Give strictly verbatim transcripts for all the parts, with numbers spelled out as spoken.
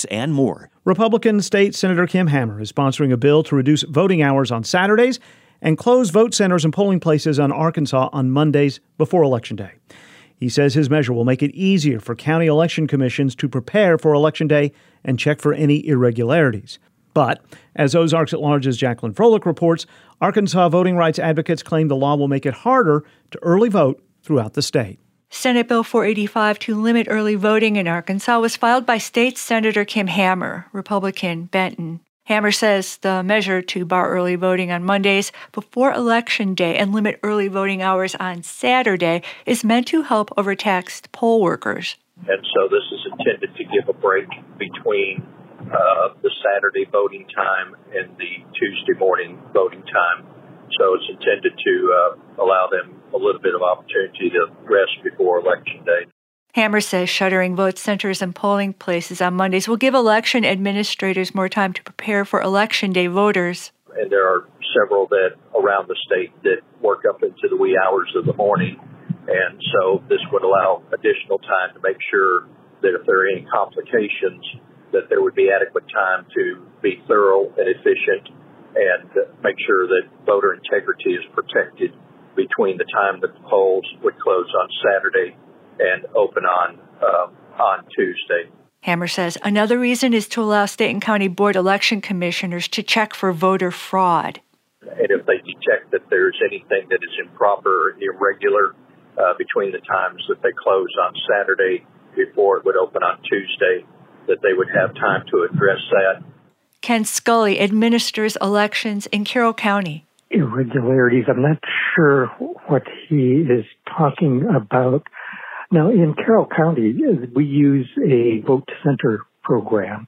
this and more. Republican State Senator Kim Hammer is sponsoring a bill to reduce voting hours on Saturdays and close vote centers and polling places in Arkansas on Mondays before Election Day. He says his measure will make it easier for county election commissions to prepare for Election Day and check for any irregularities. But, as Ozarks at Large's Jacqueline Froelich reports, Arkansas voting rights advocates claim the law will make it harder to early vote throughout the state. Senate Bill four eighty-five to limit early voting in Arkansas was filed by State Senator Kim Hammer, Republican, Benton. Hammer says the measure to bar early voting on Mondays before Election Day and limit early voting hours on Saturday is meant to help overtaxed poll workers. And so this is intended to give a break between uh, the Saturday voting time and the Tuesday morning voting time. So it's intended to uh, allow them a little bit of opportunity to rest before Election Day. Hammer says shuttering vote centers and polling places on Mondays will give election administrators more time to prepare for Election Day voters. And there are several that around the state that work up into the wee hours of the morning. And so this would allow additional time to make sure that if there are any complications, that there would be adequate time to be thorough and efficient and make sure that voter integrity is protected between the time that the polls would close on Saturday and open on um, on Tuesday. Hammer says another reason is to allow state and county board election commissioners to check for voter fraud. And if they detect that there's anything that is improper or irregular uh, between the times that they close on Saturday before it would open on Tuesday, that they would have time to address that. Ken Scully administers elections in Carroll County. Irregularities, I'm not sure what he is talking about. Now, in Carroll County, we use a vote center program.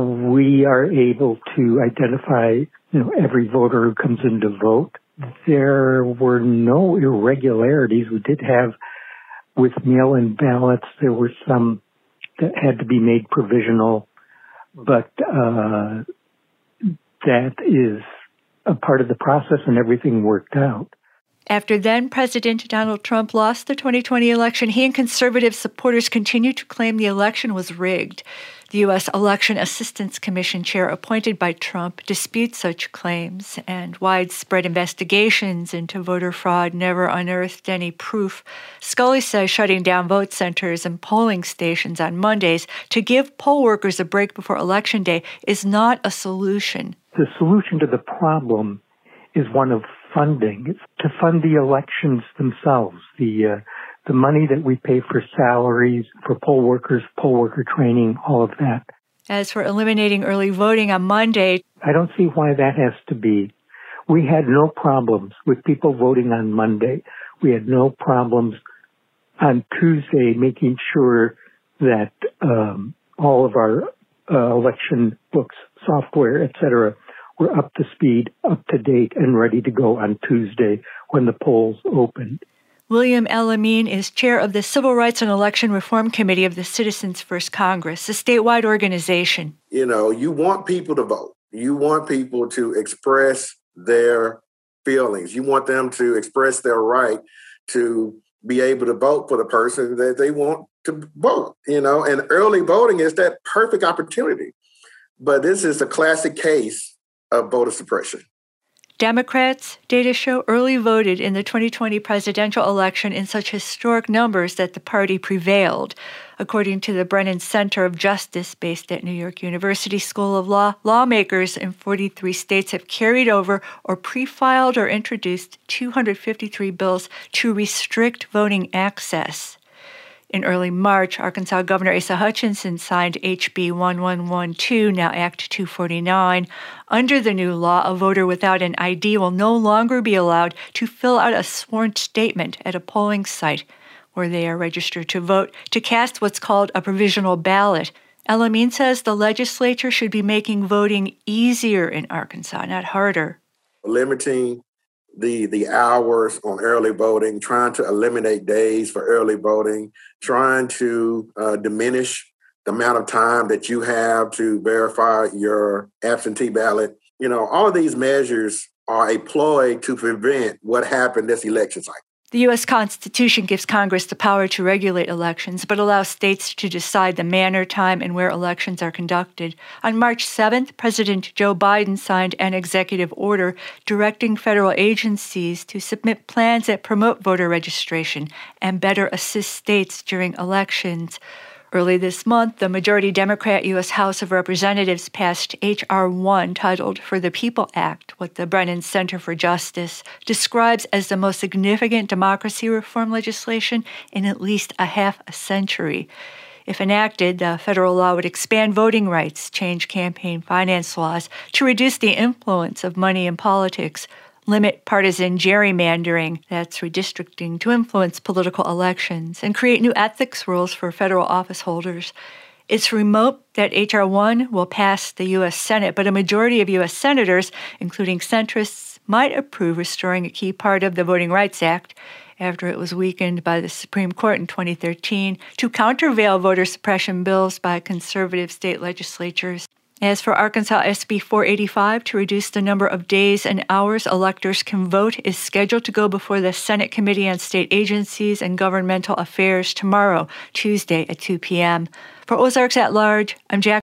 We are able to identify, you know, every voter who comes in to vote. There were no irregularities. We did have, with mail-in ballots, there were some that had to be made provisional, but uh, that is a part of the process and everything worked out. After then-President Donald Trump lost the twenty twenty election, he and conservative supporters continued to claim the election was rigged. The U S Election Assistance Commission chair appointed by Trump disputes such claims, and widespread investigations into voter fraud never unearthed any proof. Scully says shutting down vote centers and polling stations on Mondays to give poll workers a break before Election Day is not a solution. The solution to the problem is one of funding. It's to fund the elections themselves, the uh, the money that we pay for salaries, for poll workers, poll worker training, all of that. As for eliminating early voting on Monday, I don't see why that has to be. We had no problems with people voting on Monday. We had no problems on Tuesday making sure that um, all of our uh, election books, software, et cetera, were up to speed, up to date, and ready to go on Tuesday when the polls opened. William L. Amin is chair of the Civil Rights and Election Reform Committee of the Citizens First Congress, a statewide organization. You know, you want people to vote. You want people to express their feelings. You want them to express their right to be able to vote for the person that they want to vote, you know, and early voting is that perfect opportunity. But this is a classic case of voter suppression. Democrats, data show, early voted in the twenty twenty presidential election in such historic numbers that the party prevailed. According to the Brennan Center of Justice, based at New York University School of Law, lawmakers in forty-three states have carried over or pre-filed or introduced two hundred fifty-three bills to restrict voting access. In early March, Arkansas Governor Asa Hutchinson signed H B eleven twelve, now Act two forty-nine. Under the new law, a voter without an I D will no longer be allowed to fill out a sworn statement at a polling site where they are registered to vote to cast what's called a provisional ballot. El Amin says the legislature should be making voting easier in Arkansas, not harder. Limiting the the hours on early voting, trying to eliminate days for early voting, trying to uh, diminish the amount of time that you have to verify your absentee ballot. You know, all of these measures are a ploy to prevent what happened this election cycle. The U S Constitution gives Congress the power to regulate elections, but allows states to decide the manner, time, and where elections are conducted. On March seventh, President Joe Biden signed an executive order directing federal agencies to submit plans that promote voter registration and better assist states during elections. Early this month, the majority Democrat U S House of Representatives passed H R one titled For the People Act, what the Brennan Center for Justice describes as the most significant democracy reform legislation in at least a half a century. If enacted, the federal law would expand voting rights, change campaign finance laws to reduce the influence of money in politics, limit partisan gerrymandering, that's redistricting, to influence political elections, and create new ethics rules for federal office holders. It's remote that H R one will pass the U S Senate, but a majority of U S senators, including centrists, might approve restoring a key part of the Voting Rights Act after it was weakened by the Supreme Court in twenty thirteen to countervail voter suppression bills by conservative state legislatures. As for Arkansas S B four eighty-five, to reduce the number of days and hours electors can vote, is scheduled to go before the Senate Committee on State Agencies and Governmental Affairs tomorrow, Tuesday at two p.m. For Ozarks at Large, I'm Jack.